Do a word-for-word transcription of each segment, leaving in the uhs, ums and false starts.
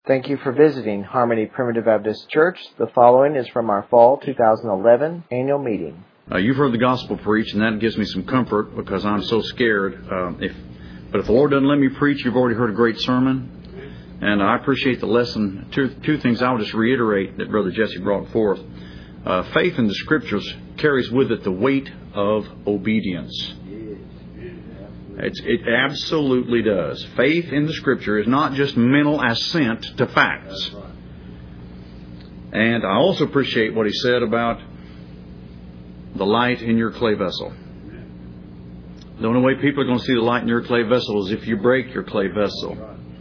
Thank you for visiting Harmony Primitive Baptist Church. The following is from our fall two thousand eleven annual meeting. Uh, you've heard the gospel preached, and that gives me some comfort because I'm so scared. Uh, if, but if the Lord doesn't let me preach, you've already heard a great sermon. And I appreciate the lesson. Two, two things I will just reiterate that Brother Jesse brought forth. Uh, faith in the Scriptures carries with it the weight of obedience. It's, it absolutely does. Faith in the Scripture is not just mental assent to facts. And I also appreciate what he said about the light in your clay vessel. The only way people are going to see the light in your clay vessel is if you break your clay vessel.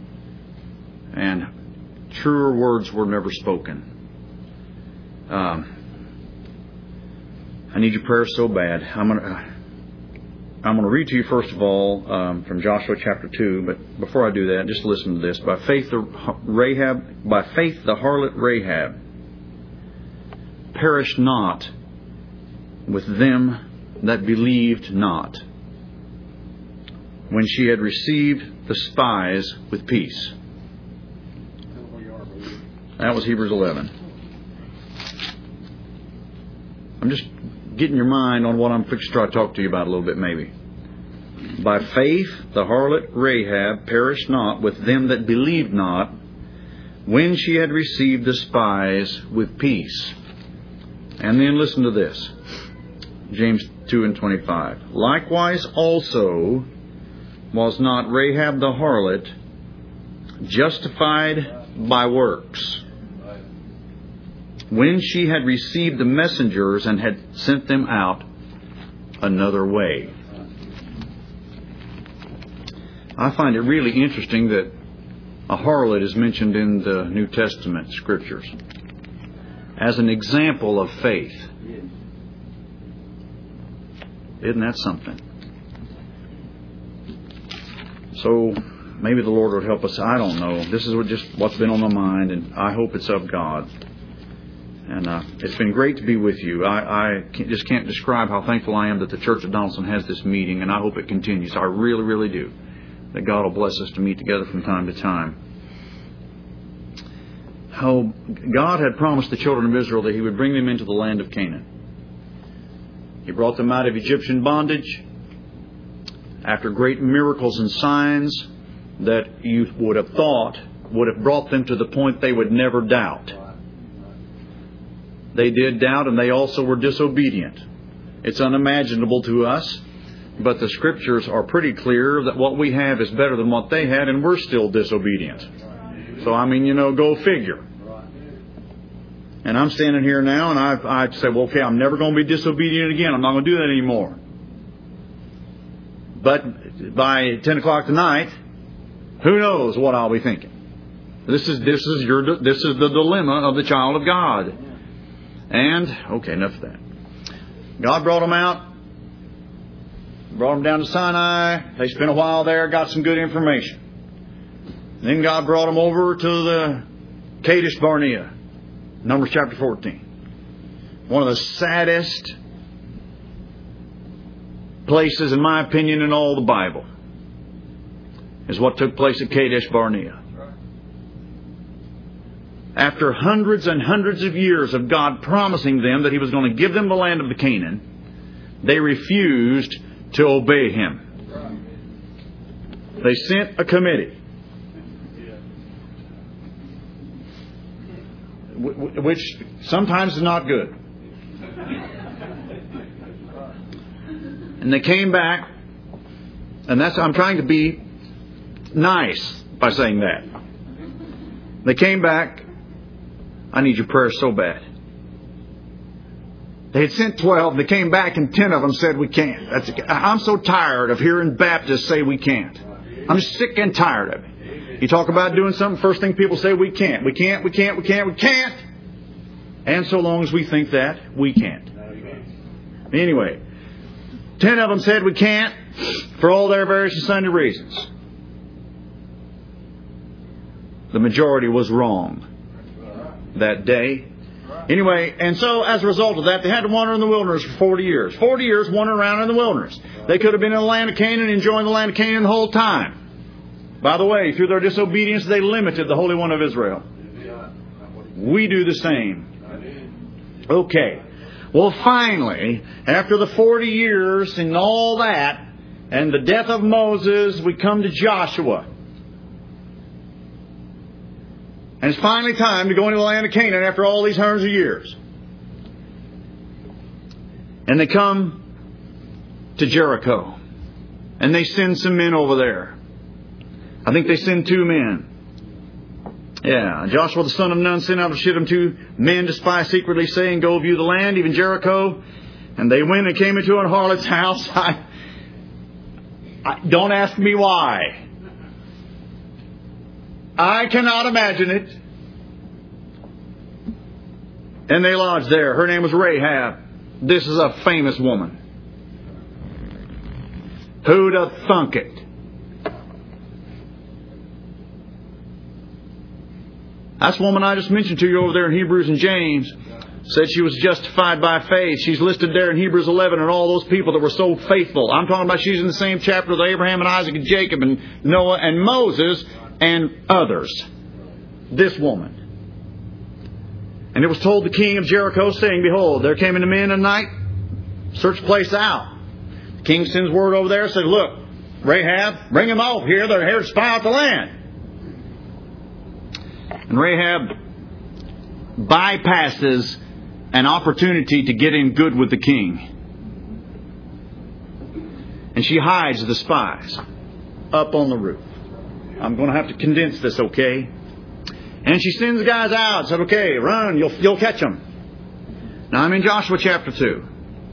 And truer words were never spoken. Um, I need your prayers so bad. I'm going to... I'm going to read to you, first of all, um, from Joshua chapter two. But before I do that, just listen to this. By faith, the Rahab, by faith, the harlot Rahab perished not with them that believed not, when she had received the spies with peace. That was Hebrews eleven. I'm just getting your mind on what I'm fixing to try to talk to you about a little bit, maybe. By faith, the harlot Rahab perished not with them that believed not, when she had received the spies with peace. And then listen to this. James two and twenty-five. Likewise also was not Rahab the harlot justified by works, when she had received the messengers and had sent them out another way. I find it really interesting that a harlot is mentioned in the New Testament Scriptures as an example of faith. Isn't that something? So maybe the Lord will help us. I don't know. This is what just what's been on my mind, and I hope it's of God. And uh, it's been great to be with you. I, I can't, just can't describe how thankful I am that the Church of Donaldson has this meeting, and I hope it continues. I really, really do. That God will bless us to meet together from time to time. How God had promised the children of Israel that He would bring them into the land of Canaan. He brought them out of Egyptian bondage after great miracles and signs that you would have thought would have brought them to the point they would never doubt. They did doubt, and they also were disobedient. It's unimaginable to us, but the Scriptures are pretty clear that what we have is better than what they had, and we're still disobedient. So, I mean, you know, go figure. And I'm standing here now, and I've, I've said, well, okay, I'm never going to be disobedient again. I'm not going to do that anymore. But by ten o'clock tonight, who knows what I'll be thinking? This is this is your this is the dilemma of the child of God. And, okay, enough of that. God brought them out, brought them down to Sinai. They spent a while there, got some good information. Then God brought them over to the Kadesh Barnea, Numbers chapter fourteen. One of the saddest places, in my opinion, in all the Bible is what took place at Kadesh Barnea. After hundreds and hundreds of years of God promising them that He was going to give them the land of the Canaan, they refused to obey Him. They sent a committee, which sometimes is not good. And they came back, and that's I'm trying to be nice by saying that. They came back. I need your prayers so bad. They had sent twelve. They came back, and ten of them said, we can't. That's, I'm so tired of hearing Baptists say we can't. I'm just sick and tired of it. You talk about doing something, first thing people say, we can't. We can't, we can't, we can't, we can't. And so long as we think that, we can't. Anyway, ten of them said we can't for all their various and sundry reasons. The majority was wrong that day. Anyway, and so as a result of that, they had to wander in the wilderness for forty years. forty years wandering around in the wilderness. They could have been in the land of Canaan, enjoying the land of Canaan the whole time. By the way, through their disobedience, they limited the Holy One of Israel. We do the same. Okay. Well, finally, after the forty years and all that, and the death of Moses, we come to Joshua. And it's finally time to go into the land of Canaan after all these hundreds of years. And they come to Jericho. And they send some men over there. I think they send two men. Yeah, Joshua the son of Nun sent out of Shittim two men to spy secretly, saying, "Go view the land, even Jericho." And they went and came into an harlot's house. I, I, don't ask me why. I cannot imagine it. And they lodged there. Her name was Rahab. This is a famous woman. Who'd have thunk it? That's the woman I just mentioned to you over there in Hebrews and James. Said she was justified by faith. She's listed there in Hebrews eleven and all those people that were so faithful. I'm talking about she's in the same chapter with Abraham and Isaac and Jacob and Noah and Moses and others. This woman. And it was told the king of Jericho, saying, "Behold, there came in the men in the night, search the place out." The king sends word over there, says, "Look, Rahab, bring them out here. They're here to spy out the land." And Rahab bypasses an opportunity to get in good with the king. And she hides the spies up on the roof. I'm going to have to condense this, okay? And she sends the guys out and said, "Okay, run, you'll, you'll catch them." Now I'm in Joshua chapter two.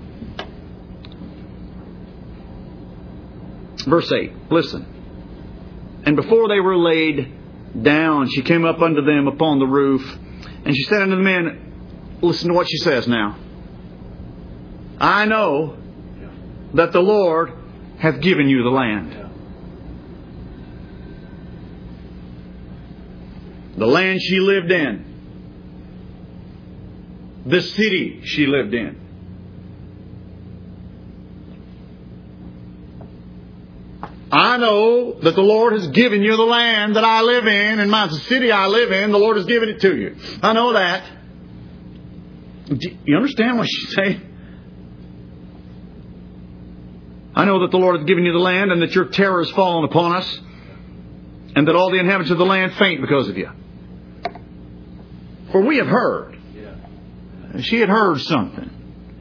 Verse eight. Listen. "And before they were laid down, she came up unto them upon the roof, and she said unto the men," listen to what she says now, "I know that the Lord hath given you the land." The land she lived in. The city she lived in. "I know that the Lord has given you the land that I live in, and my city I live in, the Lord has given it to you. I know that." Do you understand what she's saying? "I know that the Lord has given you the land, and that your terror has fallen upon us, and that all the inhabitants of the land faint because of you. For we have heard." She had heard something.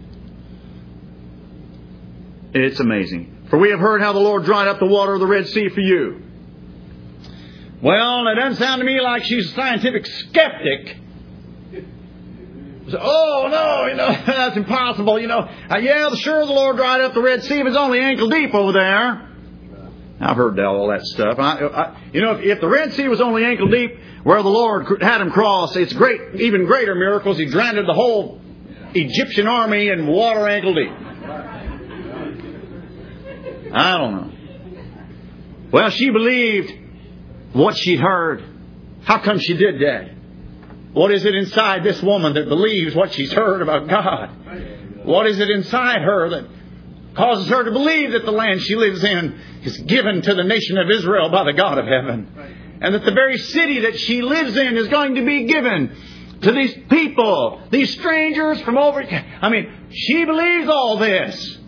It's amazing. "For we have heard how the Lord dried up the water of the Red Sea for you." Well, it doesn't sound to me like she's a scientific skeptic. So, "Oh, no, you know, that's impossible. You know, uh, yeah, sure, the Lord dried up the Red Sea. If it's only ankle deep over there." I've heard all that stuff. I, I, you know, if, if the Red Sea was only ankle deep where the Lord had him cross, it's great, even greater miracles. He drowned the whole Egyptian army in water ankle deep. I don't know. Well, she believed what she'd heard. How come she did that? What is it inside this woman that believes what she's heard about God? What is it inside her that causes her to believe that the land she lives in is given to the nation of Israel by the God of heaven? And that the very city that she lives in is going to be given to these people, these strangers from over... I mean, she believes all this.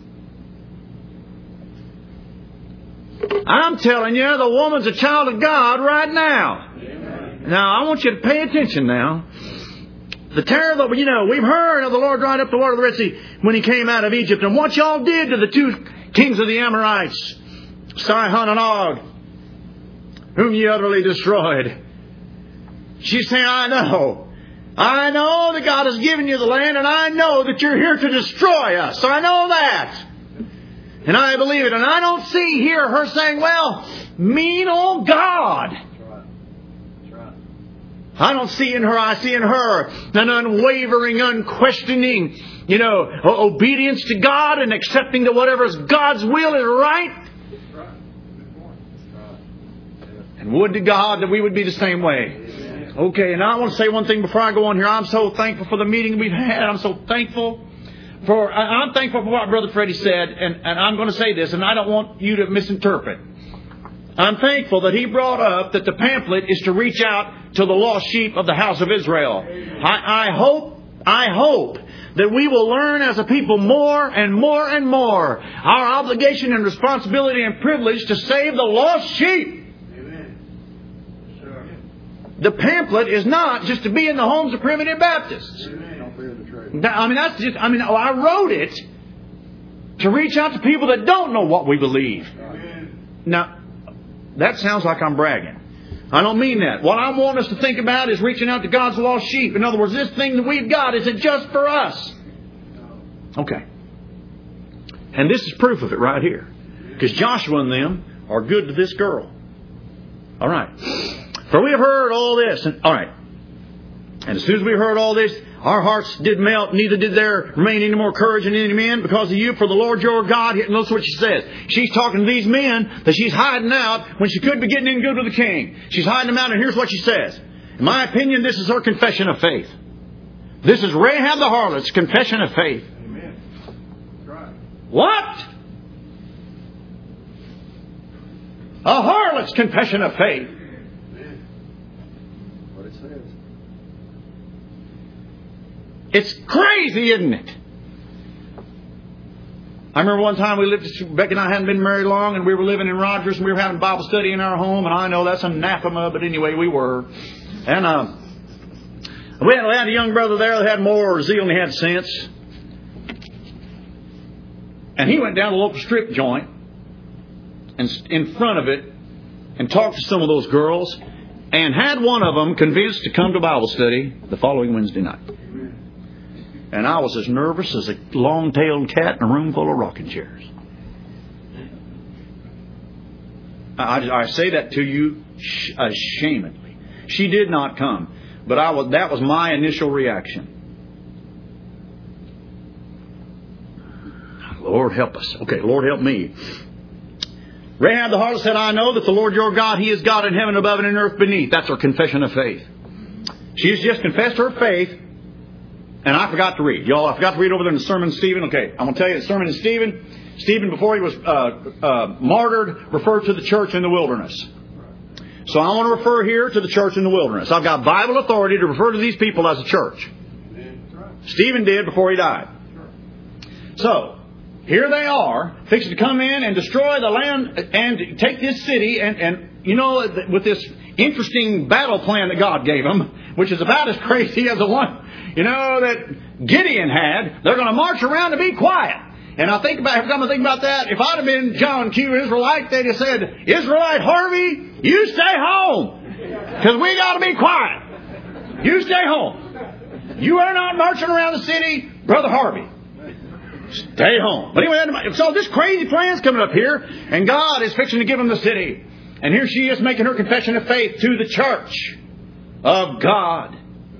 I'm telling you, the woman's a child of God right now. Amen. Now, I want you to pay attention now. The terror that, you know, we've heard of the Lord dried up the water of the Red Sea when He came out of Egypt, and what y'all did to the two kings of the Amorites, Sihon and Og, whom ye utterly destroyed. She's saying, "I know. I know that God has given you the land, and I know that you're here to destroy us. I know that. And I believe it." And I don't see here her saying, "Well, mean old God." I don't see in her, I see in her an unwavering, unquestioning, you know, obedience to God and accepting that whatever is God's will is right. And would to God that we would be the same way. Okay, and I want to say one thing before I go on here. I'm so thankful for the meeting we've had. I'm so thankful for, I'm thankful for what Brother Freddie said, and, and I'm going to say this, and I don't want you to misinterpret. I'm thankful that he brought up that the pamphlet is to reach out to the lost sheep of the house of Israel. I, I hope, I hope that we will learn as a people more and more and more our obligation and responsibility and privilege to save the lost sheep. Amen. Sure. The pamphlet is not just to be in the homes of primitive Baptists. Amen. I mean, that's just, I mean, I wrote it to reach out to people that don't know what we believe. Amen. Now, that sounds like I'm bragging. I don't mean that. What I want us to think about is reaching out to God's lost sheep. In other words, this thing that we've got, is it just for us? Okay. And this is proof of it right here. Because Joshua and them are good to this girl. All right. For we have heard all this. And, all right. And as soon as we heard all this, our hearts did melt, neither did there remain any more courage in any men because of you, for the Lord your God. And notice what she says. She's talking to these men that she's hiding out when she could be getting in good with the king. She's hiding them out, and here's what she says. In my opinion, this is her confession of faith. This is Rahab the harlot's confession of faith. Amen. That's right. What? A harlot's confession of faith. Amen. What it says. It's crazy, isn't it? I remember one time we lived, Becky and I hadn't been married long, and we were living in Rogers, and we were having Bible study in our home, and I know that's anathema, but anyway, we were. And uh, we, had, we had a young brother there that had more zeal than he had sense. And he went down to the local strip joint, and in front of it, and talked to some of those girls, and had one of them convinced to come to Bible study the following Wednesday night. And I was as nervous as a long-tailed cat in a room full of rocking chairs. I, I say that to you ashamedly. She did not come, but I was, that was my initial reaction. Lord help us. Okay, Lord help me. Rahab the harlot said, I know that the Lord your God, He is God in heaven above and in earth beneath. That's her confession of faith. She's just confessed her faith. And I forgot to read. Y'all, I forgot to read over there in the sermon of Stephen. Okay, I'm going to tell you the sermon of Stephen. Stephen, before he was uh, uh, martyred, referred to the church in the wilderness. So I want to refer here to the church in the wilderness. I've got Bible authority to refer to these people as a church. Stephen did before he died. So, here they are, fixing to come in and destroy the land and take this city. And, and you know, with this interesting battle plan that God gave them, which is about as crazy as the one, you know, that Gideon had. They're going to march around and be quiet. And I think about, every time I think about that, if I'd have been John Q. Israelite, they'd have said, Israelite Harvey, you stay home. Because we got to be quiet. You stay home. You are not marching around the city, Brother Harvey. Stay home. But anyway, so this crazy plan's coming up here, and God is fixing to give them the city. And here she is making her confession of faith to the church of God.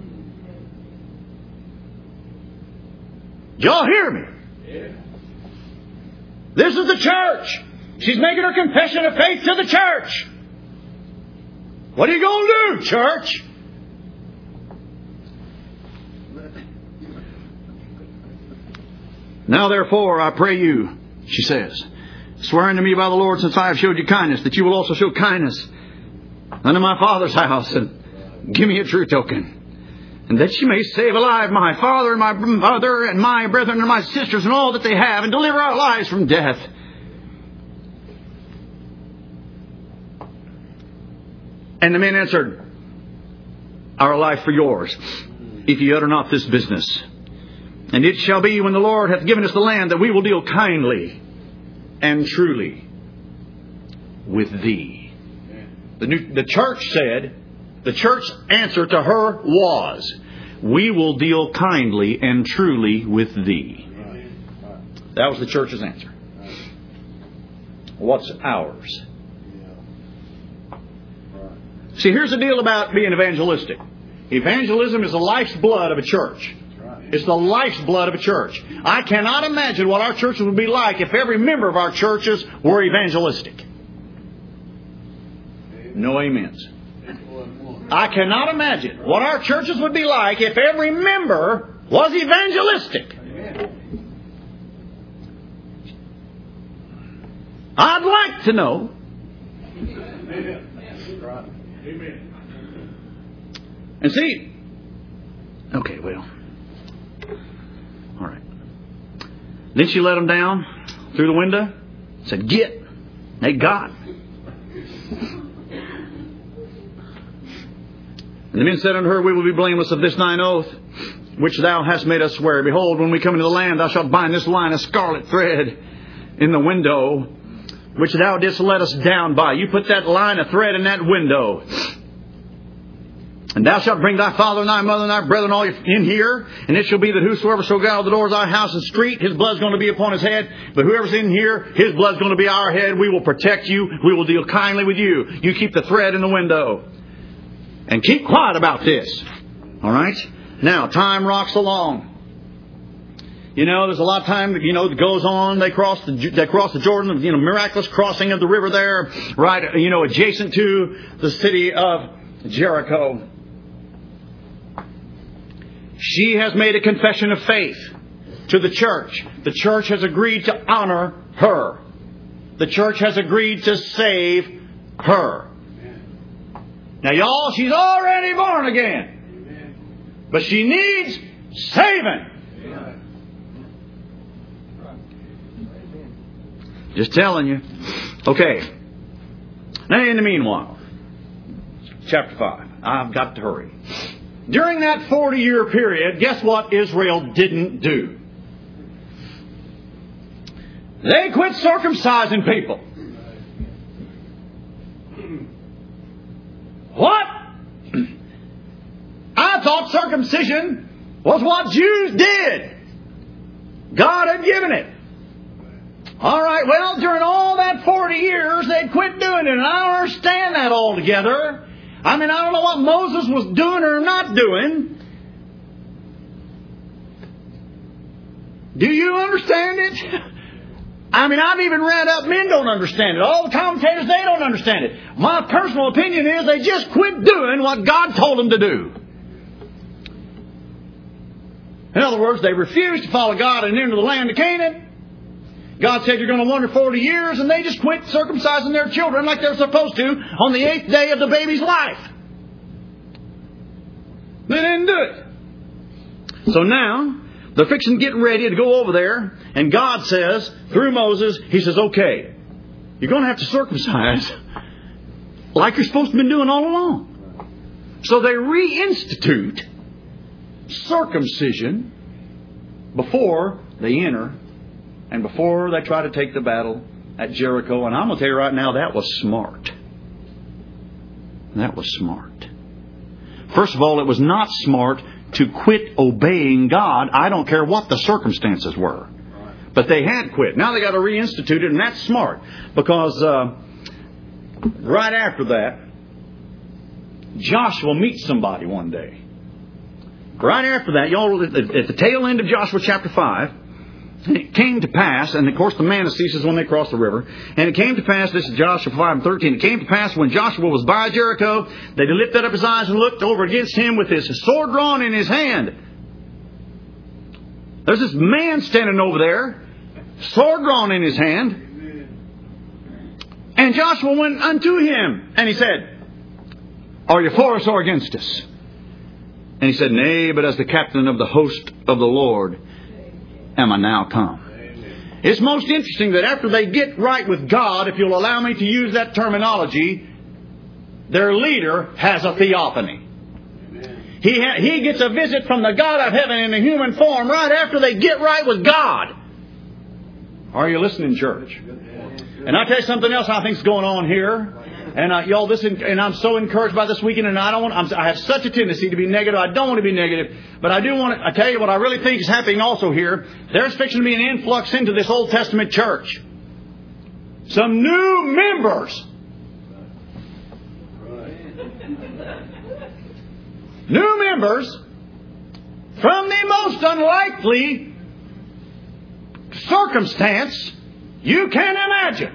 Y'all hear me? Yeah. This is the church. She's making her confession of faith to the church. What are you going to do, church? Now therefore, I pray you, she says, swearing to me by the Lord, since I have showed you kindness, that you will also show kindness unto my father's house, and give me a true token. And that she may save alive my father and my mother and my brethren and my sisters and all that they have, and deliver our lives from death. And the men answered, our life for yours, if ye utter not this business. And it shall be, when the Lord hath given us the land, that we will deal kindly and truly with thee. The, new, the church said, the church's answer to her was, we will deal kindly and truly with thee. That was the church's answer. What's ours? See, here's the deal about being evangelistic. Evangelism is the life's blood of a church. It's the life's blood of a church. I cannot imagine what our churches would be like if every member of our churches were evangelistic. No amens. I cannot imagine what our churches would be like if every member was evangelistic. I'd like to know Right. Amen. And see, okay, well, all right. Then she let them down through the window. Said, "Get." They got. And the men said unto her, "We will be blameless of this thine oath, which thou hast made us swear. Behold, when we come into the land, thou shalt bind this line of scarlet thread in the window, which thou didst let us down by." You put that line of thread in that window. "And thou shalt bring thy father and thy mother and thy brethren all in here. And it shall be that whosoever shall go out of the doors of thy house and street, his blood's going to be upon his head. But whoever's in here, his blood's going to be our head. We will protect you. We will deal kindly with you. You keep the thread in the window. And keep quiet about this." All right? Now, time rocks along. You know, there's a lot of time, you know, that goes on. They cross the, they cross the Jordan, you know, miraculous crossing of the river there, right, you know, adjacent to the city of Jericho. She has made a confession of faith to the church. The church has agreed to honor her. The church has agreed to save her. Now, y'all, she's already born again. But she needs saving. Just telling you. Okay. Now, in the meanwhile, chapter five. I've got to hurry. During that forty-year period, guess what Israel didn't do? They quit circumcising people. What? I thought circumcision was what Jews did. God had given it. All right, well, during all that forty years, they'd quit doing it, and I don't understand that altogether. I mean, I don't know what Moses was doing or not doing. Do you understand it? I mean, I've even read up, men don't understand it. All the commentators, they don't understand it. My personal opinion is they just quit doing what God told them to do. In other words, they refused to follow God and enter the land of Canaan. God said, "You're going to wander forty years," and they just quit circumcising their children like they're supposed to on the eighth day of the baby's life. They didn't do it. So now, they're fixing to get ready to go over there, and God says, through Moses, He says, "Okay, you're going to have to circumcise like you're supposed to have been doing all along." So they reinstitute circumcision before they enter and before they try to take the battle at Jericho. And I'm going to tell you right now, that was smart. That was smart. First of all, it was not smart to quit obeying God. I don't care what the circumstances were. But they had quit. Now they got to reinstitute it, and that's smart. Because uh, right after that, Joshua meets somebody one day. Right after that, y'all, at the tail end of Joshua chapter five, it came to pass, and of course the manna ceases when they cross the river. And it came to pass, this is Joshua five and thirteen, it came to pass when Joshua was by Jericho, that he lifted up his eyes and looked over against him with his sword drawn in his hand. There's this man standing over there, sword drawn in his hand. And Joshua went unto him, and he said, "Are you for us or against us?" And he said, "Nay, but as the captain of the host of the Lord am I now come." Amen. It's most interesting that after they get right with God, if you'll allow me to use that terminology, their leader has a theophany. Amen. He ha- he gets a visit from the God of heaven in a human form right after they get right with God. Are you listening, church? And I'll tell you something else I think's going on here. And uh, y'all, this, and I'm so encouraged by this weekend, and I don't want, I'm, I have such a tendency to be negative. I don't want to be negative, but I do want to, I tell you what I really think is happening also here. There's fixing to be an influx into this Old Testament church. Some new members. New members from the most unlikely circumstance you can imagine.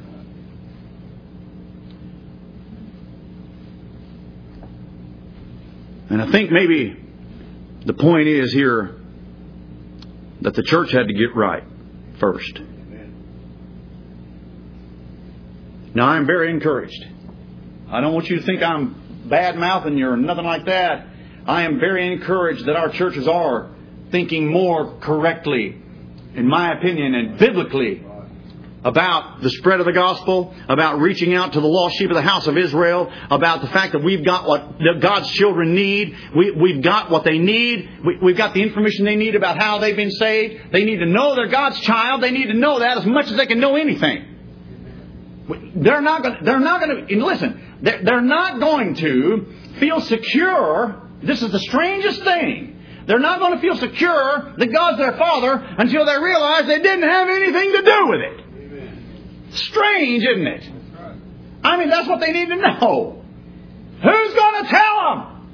And I think maybe the point is here that the church had to get right first. Now, I'm very encouraged I don't want you to think I'm bad-mouthing you or nothing like that. I am very encouraged that our churches are thinking more correctly, in my opinion, and biblically, about the spread of the gospel, about reaching out to the lost sheep of the house of Israel, about the fact that we've got what God's children need. We, we've got what they need. We, we've got the information they need about how they've been saved. They need to know they're God's child. They need to know that as much as they can know anything. They're not going. They're not going to listen. They're, they're not going to feel secure. This is the strangest thing. They're not going to feel secure that God's their Father until they realize they didn't have anything to do with it. Strange, isn't it? I mean, that's what they need to know. Who's going to tell them?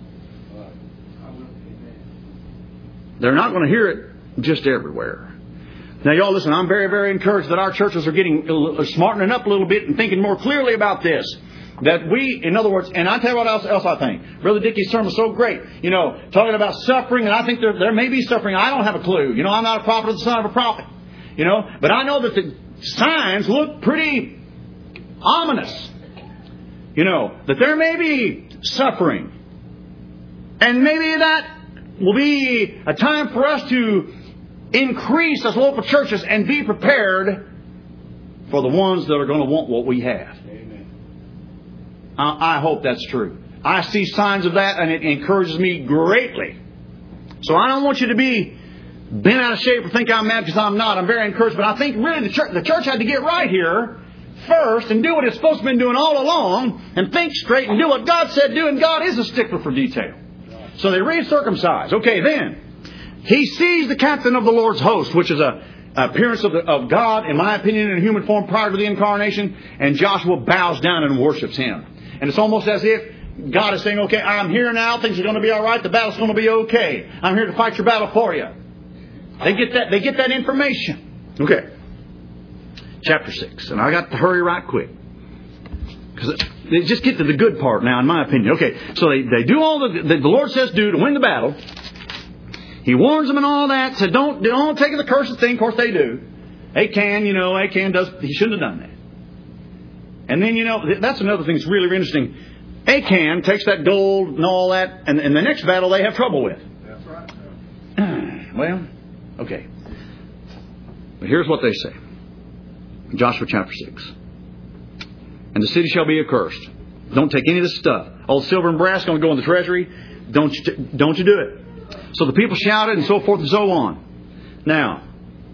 They're not going to hear it just everywhere. Now, y'all listen, I'm very, very encouraged that our churches are getting smartening up a little bit and thinking more clearly about this. That we, in other words, and I tell you what else, else I think. Brother Dickey's sermon was so great. You know, talking about suffering, and I think there, there may be suffering. I don't have a clue. You know, I'm not a prophet of the son of a prophet. You know, but I know that the signs look pretty ominous. You know, that there may be suffering. And maybe that will be a time for us to increase as local churches and be prepared for the ones that are going to want what we have. Amen. I, I hope that's true. I see signs of that, and it encourages me greatly. So I don't want you to be bent out of shape or think I'm mad because I'm not. I'm very encouraged. But I think really the church, the church had to get right here first and do what it's supposed to have been doing all along and think straight and do what God said do. And God is a stickler for detail. So they re-circumcise. Okay, then. He sees the captain of the Lord's host, which is a appearance of, the, of God, in my opinion, in human form prior to the incarnation. And Joshua bows down and worships him. And it's almost as if God is saying, okay, I'm here now. Things are going to be all right. The battle's going to be okay. I'm here to fight your battle for you. They get that, they get that information. Okay. Chapter six. And I got to hurry right quick. Because they just get to the good part now, in my opinion. Okay. So they, they do all the, the, the Lord says do to win the battle. He warns them and all that. Said don't, don't take the cursed thing. Of course they do. Achan, you know, Achan does, he shouldn't have done that. And then, you know, that's another thing that's really, really interesting. Achan takes that gold and all that. And in the next battle they have trouble with. That's right. Well, okay. But here's what they say. Joshua chapter six. And the city shall be accursed. Don't take any of this stuff. All the silver and brass going to go in the treasury. Don't you, don't you do it. So the people shouted and so forth and so on. Now,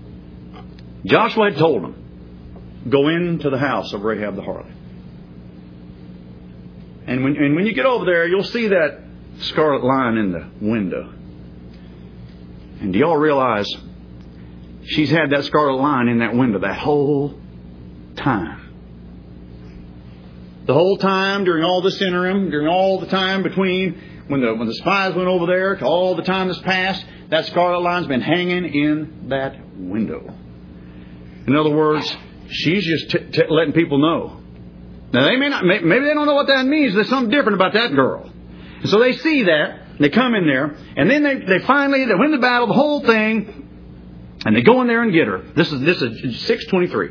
Joshua had told them, go into the house of Rahab the harlot. And when, and when you get over there, you'll see that scarlet line in the window. And do y'all realize she's had that scarlet line in that window that whole time? The whole time during all this interim, during all the time between when the when the spies went over there to all the time that's passed, that scarlet line's been hanging in that window. In other words, she's just t- t- letting people know. Now they may not, maybe they don't know what that means. There's something different about that girl. And so they see that, they come in there, and then they, they finally they win the battle, the whole thing, and they go in there and get her. This is this is six twenty-three.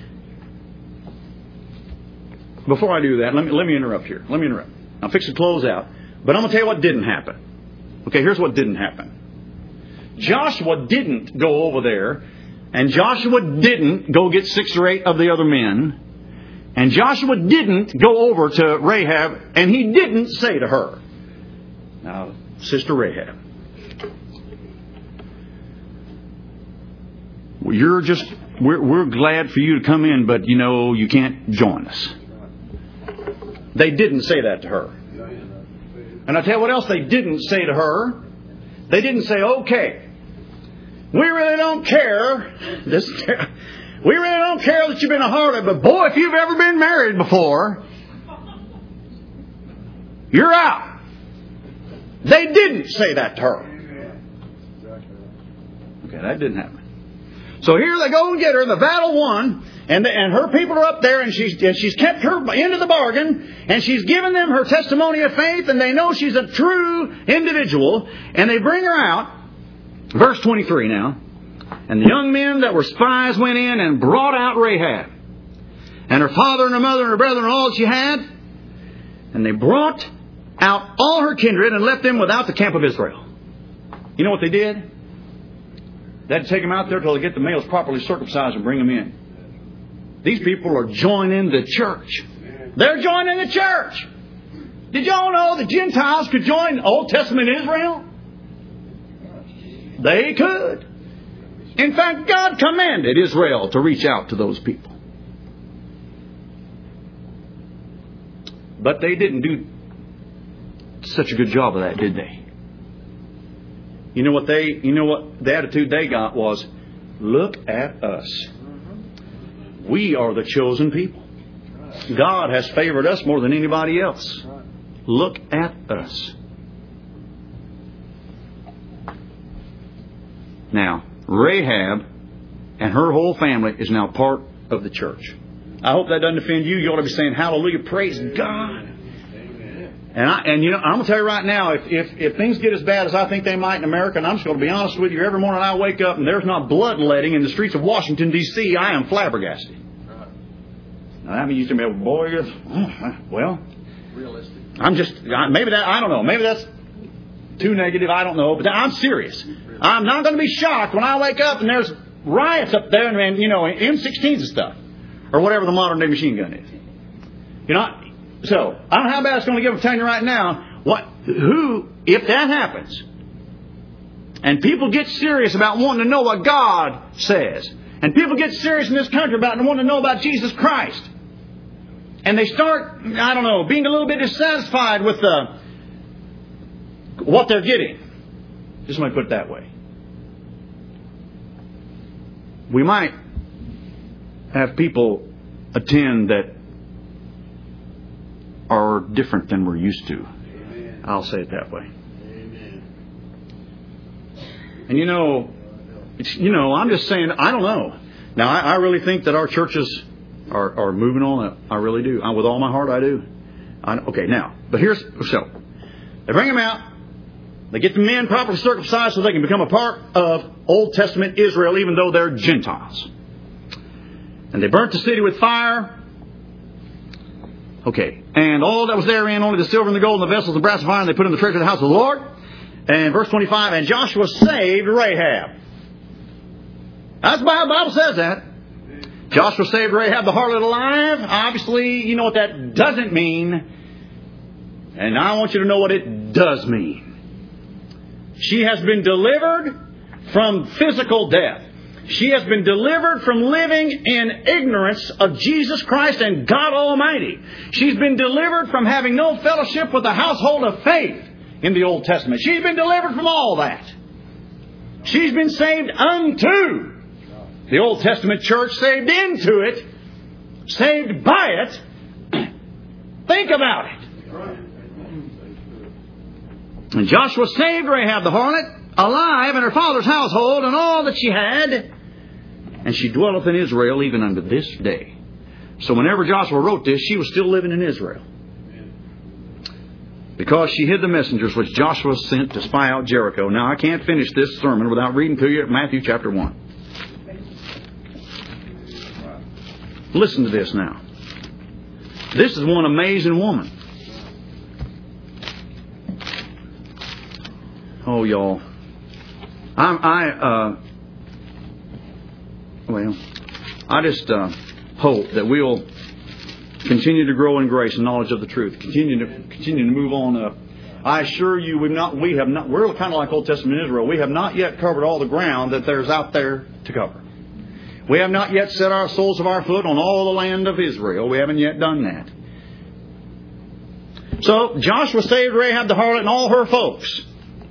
Before I do that, let me let me interrupt here. Let me interrupt. I'll fix the close out. But I'm going to tell you what didn't happen. Okay, here's what didn't happen. Joshua didn't go over there, and Joshua didn't go get six or eight of the other men, and Joshua didn't go over to Rahab, and he didn't say to her, now, Sister Rahab, you're just, we're, we're glad for you to come in, but, you know, you can't join us. They didn't say that to her. And I tell you what else they didn't say to her. They didn't say, okay, we really don't care. This, we really don't care that you've been a harlot, but boy, if you've ever been married before, you're out. They didn't say that to her. Okay, that didn't happen. So here they go and get her. The battle won. And, the, and her people are up there, and she's, and she's kept her into the bargain, and she's given them her testimony of faith, and they know she's a true individual, and they bring her out. Verse twenty-three now. And the young men that were spies went in and brought out Rahab, and her father and her mother and her brethren and all that she had. And they brought out all her kindred and left them without the camp of Israel. You know what they did? They had to take them out there till they get the males properly circumcised and bring them in. These people are joining the church. They're joining the church. Did y'all know the Gentiles could join Old Testament Israel? They could. In fact, God commanded Israel to reach out to those people. But they didn't do such a good job of that, did they? You know what they, you know what the attitude they got was, look at us. We are the chosen people. God has favored us more than anybody else. Look at us. Now, Rahab and her whole family is now part of the church. I hope that doesn't offend you. You ought to be saying, hallelujah, praise God. And I, and you know, I'm going to tell you right now, if, if, if things get as bad as I think they might in America, and I'm just going to be honest with you, every morning I wake up and there's not bloodletting in the streets of Washington, D C, I am flabbergasted. Now, that means you say, boy, oh, well, realistic. I'm just, maybe that, I don't know, maybe that's too negative, I don't know, but I'm serious. I'm not going to be shocked when I wake up and there's riots up there and, and you know, M sixteens and stuff, or whatever the modern day machine gun is. You know, so, I don't know how bad it's going to get. I'm telling you right now, what, who, if that happens, and people get serious about wanting to know what God says, and people get serious in this country about wanting to know about Jesus Christ, and they start, I don't know, being a little bit dissatisfied with the, what they're getting, just let me put it that way, we might have people attend that are different than we're used to. Amen. I'll say it that way. Amen. And you know, it's, you know, I'm just saying, I don't know. Now, I, I really think that our churches are, are moving on up. I really do. I, with all my heart, I do. I, okay, now, but here's, so, they bring them out. They get the men properly circumcised so they can become a part of Old Testament Israel, even though they're Gentiles. And they burnt the city with fire. Okay, and all that was therein, only the silver and the gold and the vessels, the brass and fire, and they put in the treasure of the house of the Lord. And verse twenty-five, and Joshua saved Rahab. That's why the Bible says that. Joshua saved Rahab the harlot alive. Obviously, you know what that doesn't mean. And I want you to know what it does mean. She has been delivered from physical death. She has been delivered from living in ignorance of Jesus Christ and God Almighty. She's been delivered from having no fellowship with the household of faith in the Old Testament. She's been delivered from all that. She's been saved unto the Old Testament church, saved into it, saved by it. Think about it. And Joshua saved Rahab the harlot alive in her father's household and all that she had. And she dwelleth in Israel even unto this day. So whenever Joshua wrote this, she was still living in Israel. Because she hid the messengers which Joshua sent to spy out Jericho. Now I can't finish this sermon without reading to you Matthew chapter one. Listen to this now. This is one amazing woman. Oh, y'all. I, I uh, well, I just uh, hope that we'll continue to grow in grace and knowledge of the truth. Continue to continue to move on up. I assure you, we've not. We have not. We're kind of like Old Testament Israel. We have not yet covered all the ground that there's out there to cover. We have not yet set our soles of our foot on all the land of Israel. We haven't yet done that. So Joshua saved Rahab the harlot and all her folks.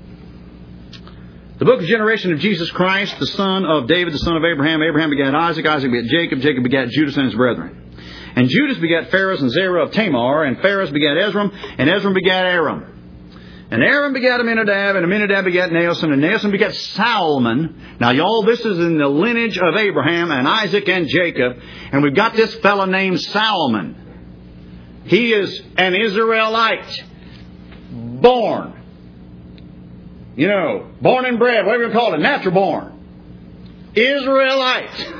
The book of generation of Jesus Christ, the son of David, the son of Abraham. Abraham begat Isaac, Isaac begat Jacob, Jacob begat Judas and his brethren. And Judas begat Phares and Zerah of Tamar, and Phares begat Ezram, and Ezram begat Aram. And Aram begat Aminadab, and Aminadab begat Naasson, and Naasson begat Salmon. Now, y'all, this is in the lineage of Abraham and Isaac and Jacob. And we've got this fellow named Salmon. He is an Israelite, born. You know, born and bred, whatever you call it, natural born. Israelite.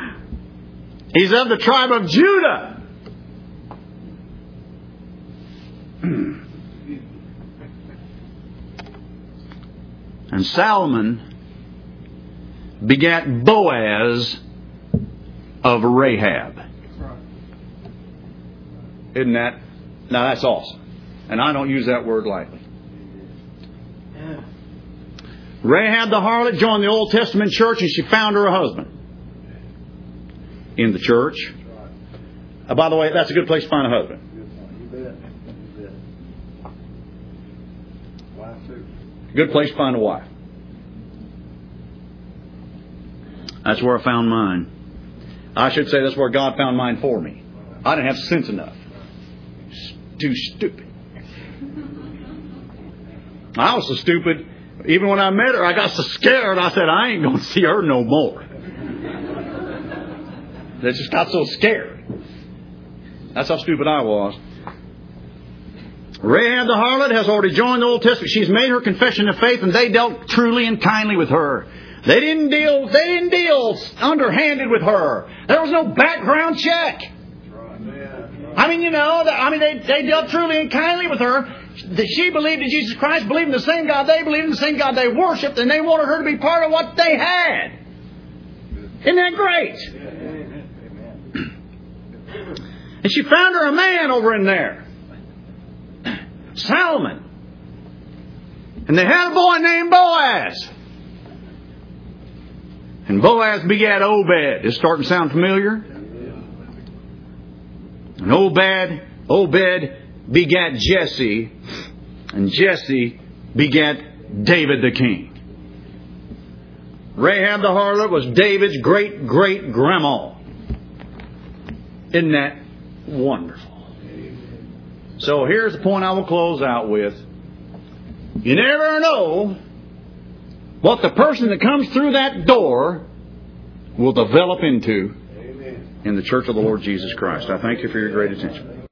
He's of the tribe of Judah. And Salmon begat Boaz of Rahab. Isn't that? Now that's awesome. And I don't use that word lightly. Rahab the harlot joined the Old Testament church, and she found her a husband in the church. Uh, by the way, that's a good place to find a husband. Good place to find a wife. That's where I found mine. I should say that's where God found mine for me. I didn't have sense enough. Too stupid. I was so stupid, even when I met her, I got so scared, I said, I ain't going to see her no more. They just got so scared. That's how stupid I was. Rahab the harlot has already joined the Old Testament. She's made her confession of faith, and they dealt truly and kindly with her. They didn't deal, they didn't deal underhanded with her. There was no background check. I mean, you know, I mean, they, they dealt truly and kindly with her. She believed in Jesus Christ, believed in the same God they believed in, the same God they worshipped, and they wanted her to be part of what they had. Isn't that great? And she found her a man over in there. Salmon. And they had a boy named Boaz. And Boaz begat Obed. Is it starting to sound familiar? And Obed, Obed begat Jesse. And Jesse begat David the king. Rahab the harlot was David's great-great-grandma. Isn't that wonderful? So here's the point I will close out with. You never know what the person that comes through that door will develop into in the church of the Lord Jesus Christ. I thank you for your great attention.